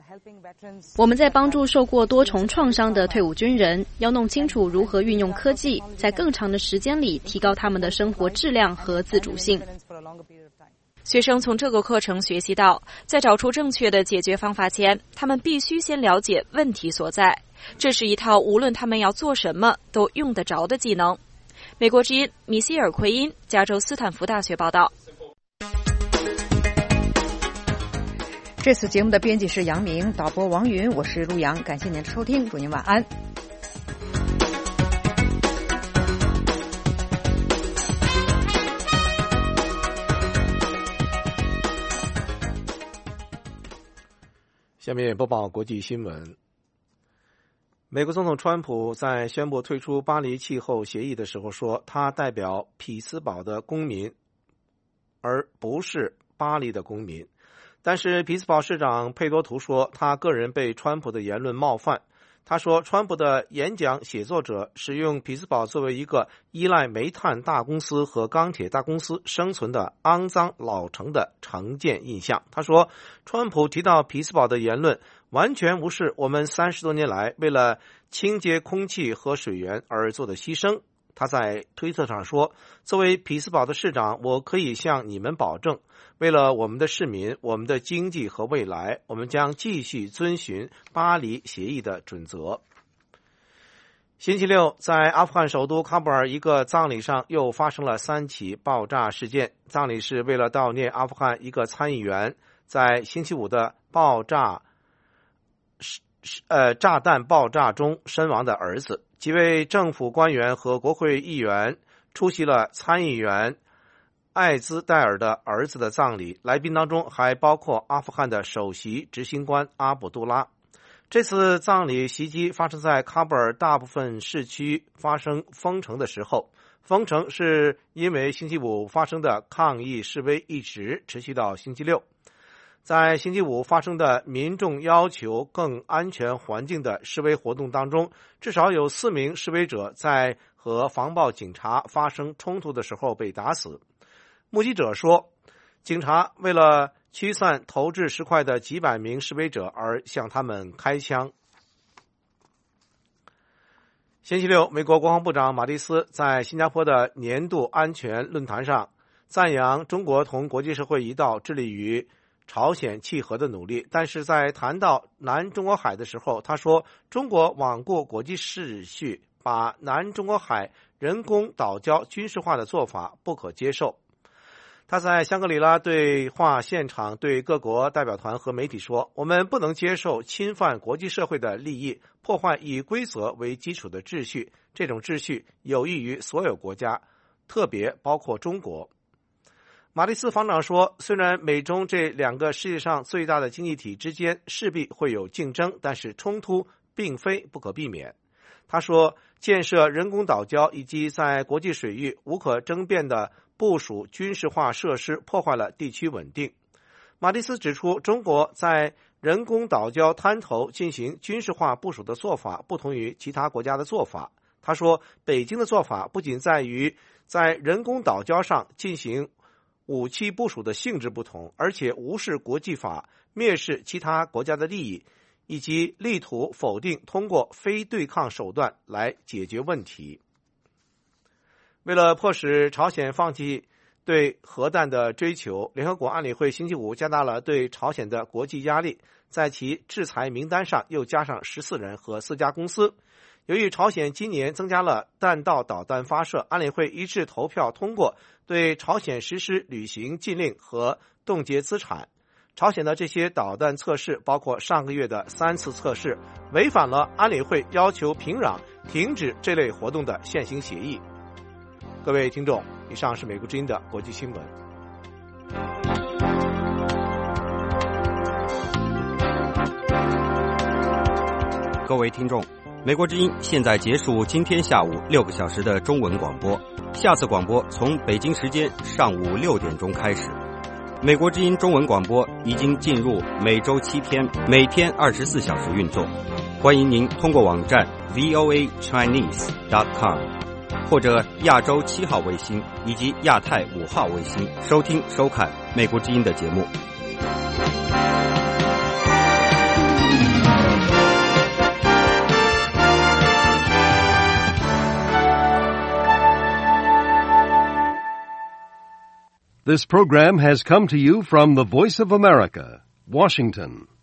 我们在帮助受过多重创伤的退伍军人，要弄清楚如何运用科技，在更长的时间里提高他们的生活质量和自主性。 学生从这个课程学习到，在找出正确的解决方法前，他们必须先了解问题所在。这是一套无论他们要做什么都用得着的技能。美国之音米歇尔·奎因，加州斯坦福大学报道。 这次节目的编辑是杨明，导播王云，我是陆阳，感谢您的收听，祝您晚安。 下面播报国际新闻。美国总统川普在宣布退出巴黎气候协议的时候说，他代表匹兹堡的公民，而不是巴黎的公民。但是匹兹堡市长佩多图说，他个人被川普的言论冒犯。他说，川普的演讲写作者使用匹兹堡作为一个依赖煤炭大公司和钢铁大公司生存的肮脏老城的成见印象。他说，川普提到匹兹堡的言论完全无视我们三十多年来为了清洁空气和水源而做的牺牲。他在推特上说，作为匹兹堡的市长，我可以向你们保证，为了我们的市民、我们的经济和未来，我们将继续遵循巴黎协议的准则。星期六，在阿富汗首都喀布尔一个葬礼上又发生了三起爆炸事件。葬礼是为了悼念阿富汗一个参议员在星期五的爆炸呃炸弹爆炸中身亡的儿子。几位政府官员和国会议员出席了参议员艾兹戴尔的儿子的葬礼，来宾当中还包括阿富汗的首席执行官阿卜杜拉。这次葬礼袭击发生在喀布尔大部分市区发生封城的时候，封城是因为星期五发生的抗议示威一直持续到星期六。在星期五发生的民众要求更安全环境的示威活动当中，至少有四名示威者在和防暴警察发生冲突的时候被打死。目击者说，警察为了驱散投掷石块的几百名示威者而向他们开枪。星期六，美国国防部长马蒂斯在新加坡的年度安全论坛上赞扬中国同国际社会一道致力于朝鲜契合的努力，但是在谈到南中国海的时候，他说中国罔顾国际秩序，把南中国海人工岛礁军事化的做法不可接受。他在香格里拉对话现场对各国代表团和媒体说，我们不能接受侵犯国际社会的利益，破坏以规则为基础的秩序，这种秩序有益于所有国家，特别包括中国。马蒂斯防长说，虽然美中这两个世界上最大的经济体之间势必会有竞争，但是冲突并非不可避免。他说，建设人工岛礁以及在国际水域无可争辩的部署军事化设施破坏了地区稳定。马蒂斯指出，中国在人工岛礁滩头进行军事化部署的做法不同于其他国家的做法。他说，北京的做法不仅在于在人工岛礁上进行武器部署的性质不同，而且无视国际法，蔑视其他国家的利益，以及力图否定通过非对抗手段来解决问题。为了迫使朝鲜放弃对核弹的追求，联合国安理会星期五加大了对朝鲜的国际压力，在其制裁名单上又加上十四人和四家公司。由于朝鲜今年增加了弹道导弹发射，安理会一致投票通过对朝鲜实施旅行禁令和冻结资产。朝鲜的这些导弹测试，包括上个月的三次测试，违反了安理会要求平壤停止这类活动的现行协议。各位听众，以上是美国之音的国际新闻。 各位听众，美国之音现在结束今天下午六个小时的中文广播，下次广播从北京时间上午六点钟开始。美国之音中文广播已经进入每周七天，每天二十四小时运作。欢迎您通过网站 v o a chinese dot com 或者亚洲七号卫星以及亚太五号卫星收听收看美国之音的节目。 This program has come to you from the Voice of America, Washington.